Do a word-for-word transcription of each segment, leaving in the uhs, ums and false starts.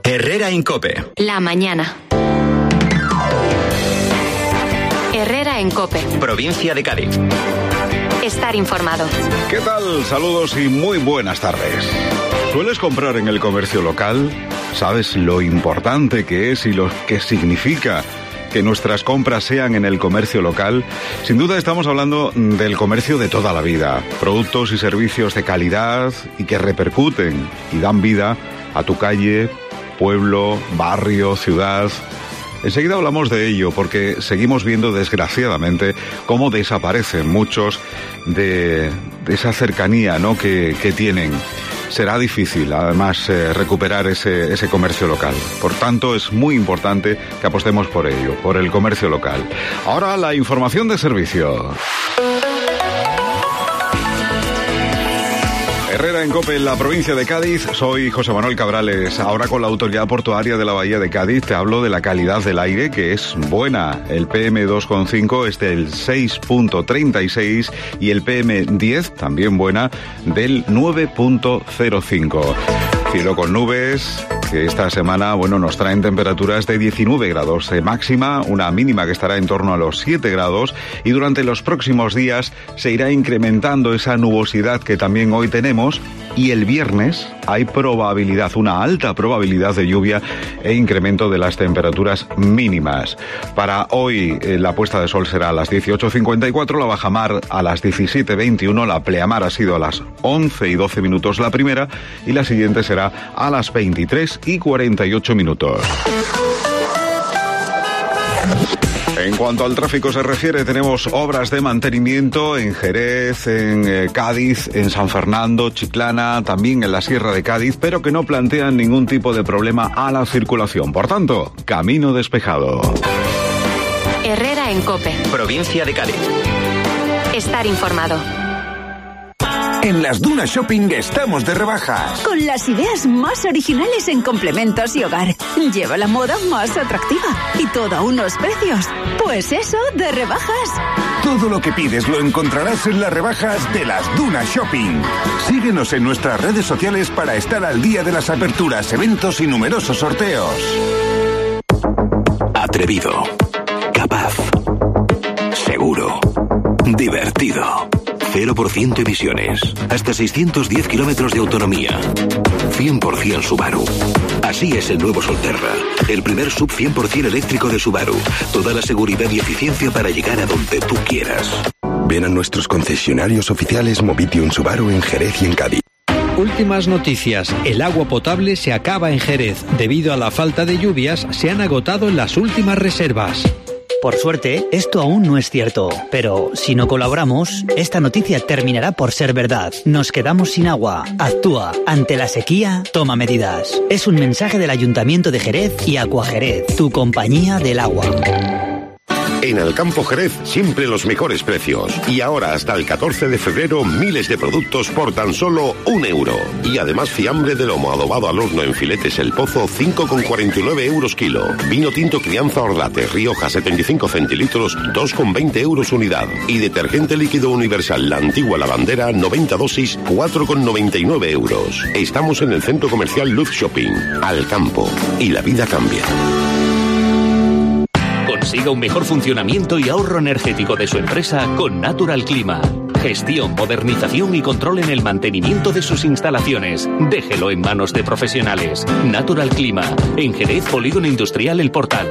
Herrera en COPE. La mañana. Herrera en COPE. Provincia de Cádiz. Estar informado. ¿Qué tal? Saludos y muy buenas tardes. ¿Sueles comprar en el comercio local? ¿Sabes lo importante que es y lo que significa que nuestras compras sean en el comercio local? Sin duda estamos hablando del comercio de toda la vida. Productos y servicios de calidad y que repercuten y dan vida a tu calle, pueblo, barrio, ciudad. Enseguida hablamos de ello porque seguimos viendo desgraciadamente cómo desaparecen muchos de, de esa cercanía, ¿no?, que, que tienen. Será difícil, además, eh, recuperar ese, ese comercio local. Por tanto, es muy importante que apostemos por ello, por el comercio local. Ahora, la información de servicio. Herrera en COPE, en la provincia de Cádiz. Soy José Manuel Cabrales. Ahora con la Autoridad Portuaria de la Bahía de Cádiz te hablo de la calidad del aire, que es buena. El P M dos coma cinco es del seis punto treinta y seis y el P M diez, también buena, del nueve punto cero cinco. Cielo con nubes, que esta semana, bueno, nos traen temperaturas de diecinueve grados de máxima, una mínima que estará en torno a los siete grados, y durante los próximos días se irá incrementando esa nubosidad que también hoy tenemos, y el viernes hay probabilidad, una alta probabilidad de lluvia e incremento de las temperaturas mínimas. Para hoy eh, la puesta de sol será a las dieciocho cincuenta y cuatro, la bajamar a las diecisiete veintiuno, la pleamar ha sido a las once y doce minutos la primera, y la siguiente será a las veintitrés y cuarenta y ocho minutos. En cuanto al tráfico se refiere, tenemos obras de mantenimiento en Jerez, en eh, Cádiz, en San Fernando, Chiclana, también en la Sierra de Cádiz, pero que no plantean ningún tipo de problema a la circulación. Por tanto, camino despejado. Herrera en COPE. Provincia de Cádiz. Estar informado. En las Dunas Shopping estamos de rebajas. Con las ideas más originales en complementos y hogar. Lleva la moda más atractiva y todo a unos precios, pues eso, de rebajas. Todo lo que pides lo encontrarás en las rebajas de las Dunas Shopping. Síguenos en nuestras redes sociales para estar al día de las aperturas, eventos y numerosos sorteos. Atrevido, capaz, seguro, divertido. cero por ciento emisiones, hasta seiscientos diez kilómetros de autonomía. cien por ciento Subaru. Así es el nuevo Solterra, el primer sub cien por ciento eléctrico de Subaru. Toda la seguridad y eficiencia para llegar a donde tú quieras. Ven a nuestros concesionarios oficiales Movitium Subaru en Jerez y en Cádiz. Últimas noticias. El agua potable se acaba en Jerez. Debido a la falta de lluvias, se han agotado las últimas reservas. Por suerte, esto aún no es cierto, pero si no colaboramos, esta noticia terminará por ser verdad. Nos quedamos sin agua. Actúa. Ante la sequía, toma medidas. Es un mensaje del Ayuntamiento de Jerez y Acuajerez, tu compañía del agua. En Alcampo Jerez, siempre los mejores precios. Y ahora hasta el catorce de febrero, miles de productos por tan solo un euro. Y además fiambre de lomo adobado al horno en filetes El Pozo, cinco con cuarenta y nueve euros kilo. Vino tinto Crianza Orlate, Rioja, setenta y cinco centilitros, dos con veinte euros unidad. Y detergente líquido universal La Antigua Lavandera, noventa dosis, cuatro con noventa y nueve euros. Estamos en el centro comercial Luz Shopping. Alcampo. Y la vida cambia. Consiga un mejor funcionamiento y ahorro energético de su empresa con Natural Clima. Gestión, modernización y control en el mantenimiento de sus instalaciones. Déjelo en manos de profesionales. Natural Clima. En Jerez, Polígono Industrial El Portal.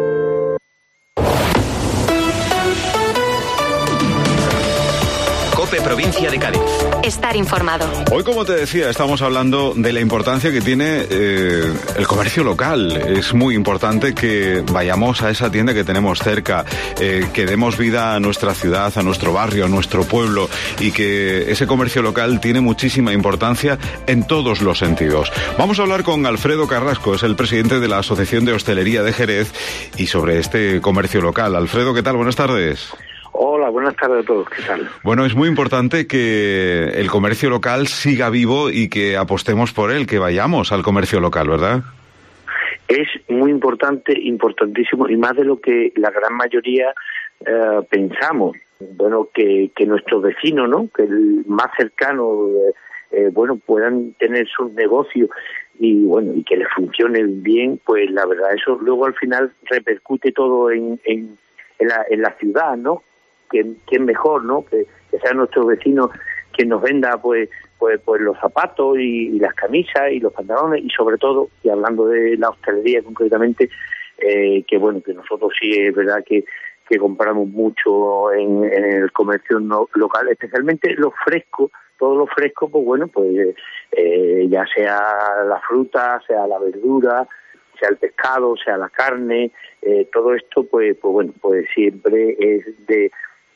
COPE Provincia de Cádiz. Estar informado. Hoy, como te decía, estamos hablando de la importancia que tiene eh, el comercio local. Es muy importante que vayamos a esa tienda que tenemos cerca, eh, que demos vida a nuestra ciudad, a nuestro barrio, a nuestro pueblo, y que ese comercio local tiene muchísima importancia en todos los sentidos. Vamos a hablar con Alfredo Carrasco, es el presidente de la Asociación de Hostelería de Jerez, y sobre este comercio local. Alfredo, ¿qué tal? Buenas tardes. Hola, buenas tardes a todos, ¿qué tal? Bueno, es muy importante que el comercio local siga vivo y que apostemos por él, que vayamos al comercio local, ¿verdad? Es muy importante, importantísimo, y más de lo que la gran mayoría eh, pensamos. Bueno, que, que nuestros vecinos, ¿no?, que el más cercano, eh, eh, bueno, puedan tener sus negocios y bueno, y que les funcione bien, pues la verdad eso luego al final repercute todo en, en, en, la, en la ciudad, ¿no? Que, que es mejor, ¿no? Que, que sean nuestros vecinos quien nos venda pues pues pues los zapatos y, y las camisas y los pantalones, y sobre todo, y hablando de la hostelería concretamente, eh, que bueno, que nosotros sí es verdad que que compramos mucho en, en el comercio no, local, especialmente los frescos, todo lo fresco, pues bueno, pues eh, ya sea la fruta, sea la verdura, sea el pescado, sea la carne, eh, todo esto, pues pues bueno, pues siempre es de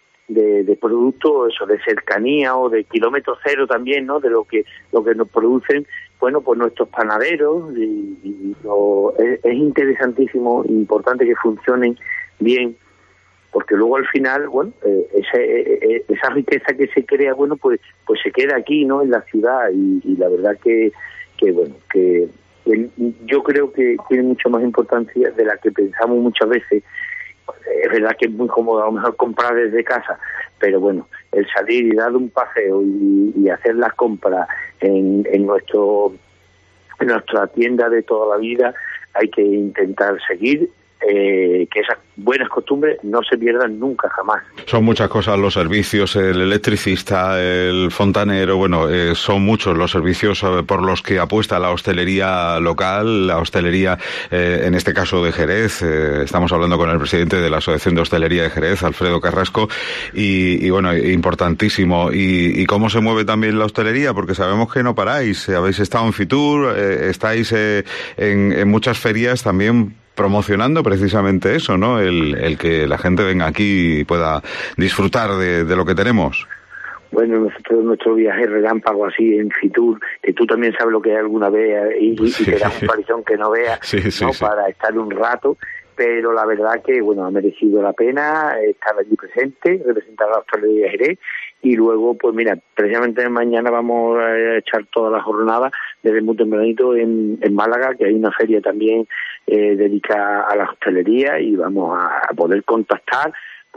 de, de producto, eso, de cercanía o de kilómetro cero también, ¿no? De lo que lo que nos producen, bueno, pues nuestros panaderos, y, y lo, es, es interesantísimo, importante que funcionen bien, porque luego al final, bueno, eh, esa, eh, esa riqueza que se crea, bueno, pues pues se queda aquí, ¿no? En la ciudad, y, y la verdad que, que bueno, que el, yo creo que tiene mucho más importancia de la que pensamos muchas veces. Es verdad que es muy cómodo a lo mejor comprar desde casa, pero bueno, el salir y dar un paseo y, y hacer las compras en, en nuestro en nuestra tienda de toda la vida, hay que intentar seguir eh, que esas buenas costumbres no se pierdan nunca, jamás. Son muchas cosas los servicios, el electricista, el fontanero, bueno, eh, son muchos los servicios eh, por los que apuesta la hostelería local, la hostelería, eh, en este caso de Jerez. Eh, estamos hablando con el presidente de la Asociación de Hostelería de Jerez, Alfredo Carrasco, y, y bueno, importantísimo. Y, y cómo se mueve también la hostelería, porque sabemos que no paráis, habéis estado en Fitur, eh, estáis eh, en, en muchas ferias también promocionando precisamente eso, ¿no? El, el que la gente venga aquí y pueda disfrutar de, de lo que tenemos. Bueno, nosotros nuestro viaje relámpago así en Fitur, que tú también sabes lo que hay alguna vez, y, y, sí. y te da un palizón que no veas, sí, sí, ¿no? Sí. Para estar un rato, pero la verdad que, bueno, ha merecido la pena estar allí presente, representar a la hostelería de Jerez, y luego, pues mira, precisamente mañana vamos a echar toda la jornada desde muy tempranito en, en Málaga, que hay una feria también eh, dedicada a la hostelería, y vamos a, a poder contactar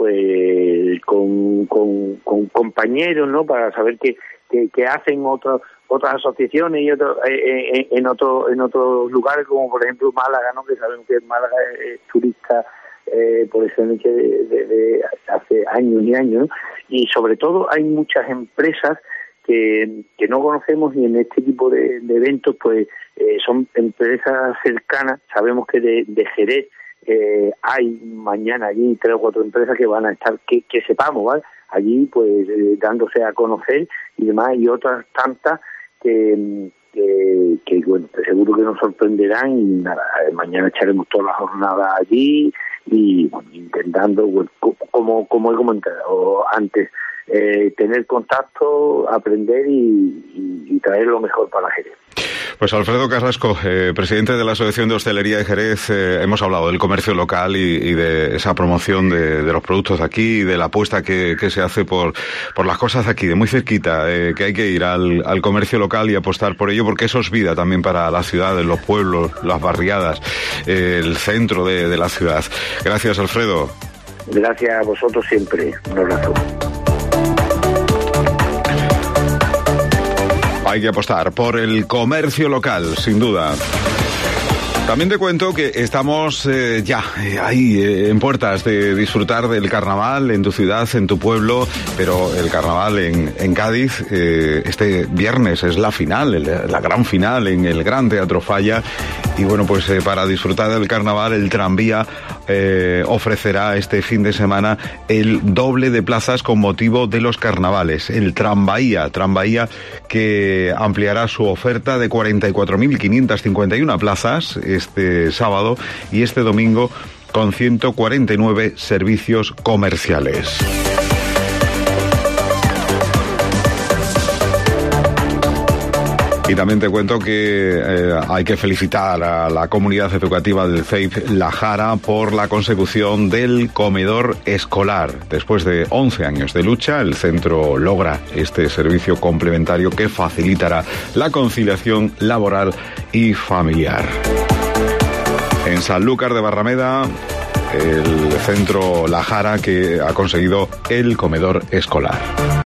pues con, con, con compañeros, ¿no? Para saber qué, qué, qué hacen otros otras asociaciones y otros eh, en otros en otros lugares, como por ejemplo Málaga, ¿no? Que sabemos que Málaga es, es turista eh, por excelencia de, de, de hace años y años, ¿no? Y sobre todo hay muchas empresas que, que no conocemos, y en este tipo de, de eventos pues eh, son empresas cercanas. Sabemos que de, de Jerez eh, hay mañana allí tres o cuatro empresas que van a estar, que, que sepamos, ¿vale? Allí pues eh, dándose a conocer y demás, y otras tantas que, que, que bueno, pues seguro que nos sorprenderán, y nada, mañana echaremos toda la jornada allí y bueno, intentando, bueno, como como he comentado antes, eh, tener contacto, aprender y, y, y traer lo mejor para la Jerez. Pues Alfredo Carrasco, eh, presidente de la Asociación de Hostelería de Jerez, eh, hemos hablado del comercio local y, y de esa promoción de, de los productos de aquí, y de la apuesta que, que se hace por, por las cosas de aquí, de muy cerquita, eh, que hay que ir al, al comercio local y apostar por ello, porque eso es vida también para las ciudades, los pueblos, las barriadas, eh, el centro de, de la ciudad. Gracias, Alfredo. Gracias a vosotros siempre. Un abrazo. Hay que apostar por el comercio local, sin duda. También te cuento que estamos eh, ya eh, ahí eh, en puertas de disfrutar del carnaval en tu ciudad, en tu pueblo, pero el carnaval en, en Cádiz, eh, este viernes es la final, el, la gran final en el Gran Teatro Falla, y bueno, pues eh, para disfrutar del carnaval el tranvía eh, ofrecerá este fin de semana el doble de plazas con motivo de los carnavales, el Tranvía, Tranvía que ampliará su oferta de cuarenta y cuatro mil quinientas cincuenta y una plazas este sábado y este domingo, con ciento cuarenta y nueve servicios comerciales. Y también te cuento que eh, hay que felicitar a la comunidad educativa del C E I P La Jara por la consecución del comedor escolar. Después de once años de lucha, el centro logra este servicio complementario que facilitará la conciliación laboral y familiar. En Sanlúcar de Barrameda, el centro La Jara, que ha conseguido el comedor escolar.